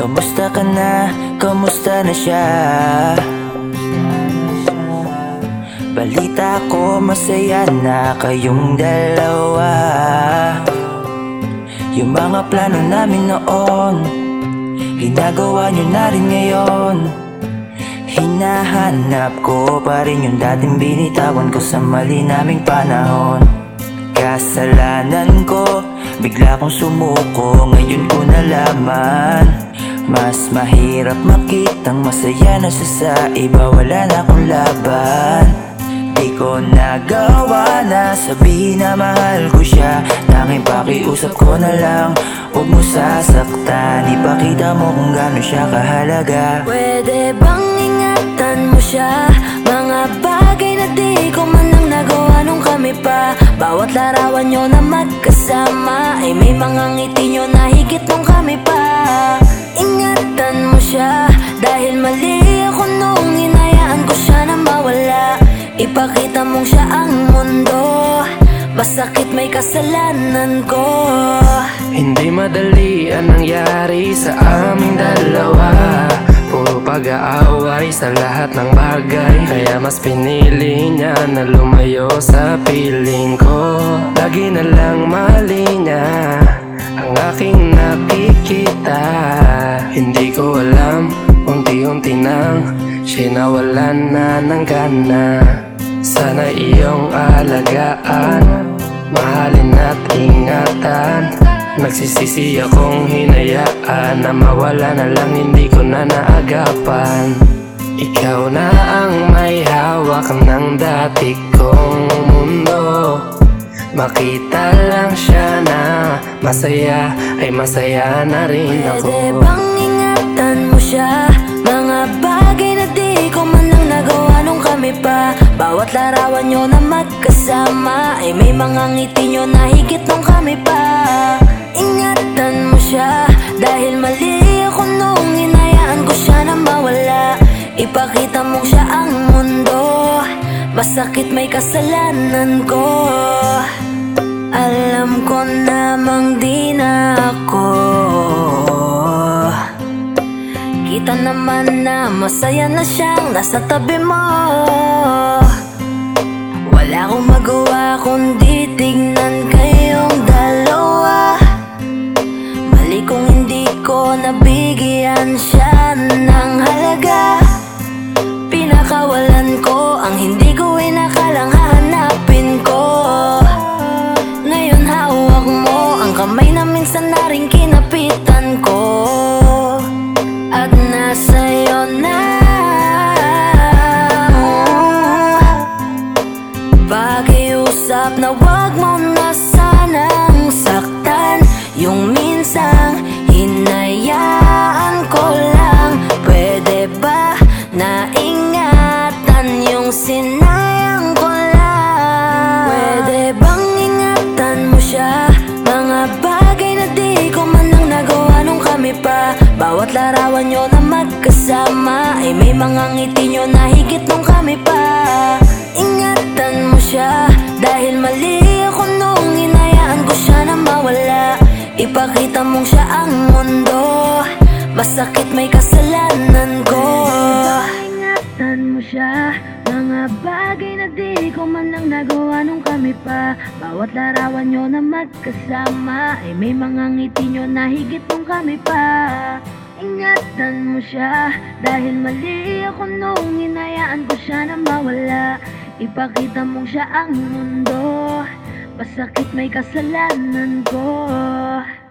Kamusta ka na? Kamusta na siya? Balita ko masaya na kayong dalawa. Yung mga plano namin noon, ginagawa nyo na rin ngayon. Hinahanap ko pa rin yung dating binitawan ko sa mali naming panahon. Kasalanan ko, bigla kong sumuko, ngayon ko nalaman. Mas mahirap makitang masaya na siya sa iba, wala na akong laban. Di ko nagawa na sabihin na mahal ko siya. Tanging pakiusap ko na lang, huwag mo sasaktan. Ipakita mo kung gaano siya kahalaga. Pwede bang ingatan mo siya? Mga bagay na di ko man lang nagawa nung kami pa. Bawat larawan nyo na magkasama ay may mga ngiti nyo na higit nung kami pa. Ingatan mo siya dahil mali ako nung hinayaan ko siya na mawala. Ipakita mong siya ang mundo, masakit may kasalanan ko. Hindi madali ang nangyari sa aming dalawa. Puro pag-aaway sa lahat ng bagay, kaya mas pinili niya na lumayo sa piling ko. Lagi na lang mali niya ang aking nakikita. Hindi ko alam, unti-unti nang siya nawalan na ng gana. Sana iyong alagaan, mahalin at ingatan. Nagsisisi akong hinayaan na mawala na lang, hindi ko na naagapan. Ikaw na ang may hawak ng dati kong mundo. Makita lang siya na masaya, ay masaya na rin ako. Pwede bang ingatan mo siya? Mga bagay na di ko man lang nagawa nung kami pa. Bawat larawan nyo na magkasama ay may mga ngiti nyo na higit nung kami pa. Ingatan mo siya dahil mali ako nung hinayaan ko siya na mawala. Ipakita mong siya ang mundo, masakit may kasalanan ko. Alam ko namang di na ako. Kita naman na masaya na siyang nasa tabi mo. Wala akong magawa kundi tignan kayong dalawa. Mali kung hindi ko nabigyan siya ng halaga. Pinakawalan ko ang hindi ko inakalang hahanapin ko. Ngayon hawak mo ang kamay na minsan na rin kinapitan ko. At nasa'yo na pakiusap na wag mo na sanang saktan. Yung minsang hinayaan ko lang. Pwede ba na ingatan yung sinayang ko lang? Pwede bang ingatan mo siya? Mga bagay na di ko man lang nagawa nung kami pa. Bawat larawan nyo na magkasama ay may mga ngiti nyo na higit nung kami pa. Ingatan mo siya dahil mali ako nung hinayaan ko siya na mawala. Ipakita mong siya ang mundo, masakit may kasalanan ko. Ingatan mo siya, mga bagay na di ko man lang nagawa nung kami pa. Bawat larawan nyo na magkasama ay may mga ngiti nyo na higit nung kami pa. Ingatan mo siya dahil mali ako nung hinayaan ko siya na mawala. Ipakita mong siya ang mundo, masakit may kasalanan ko.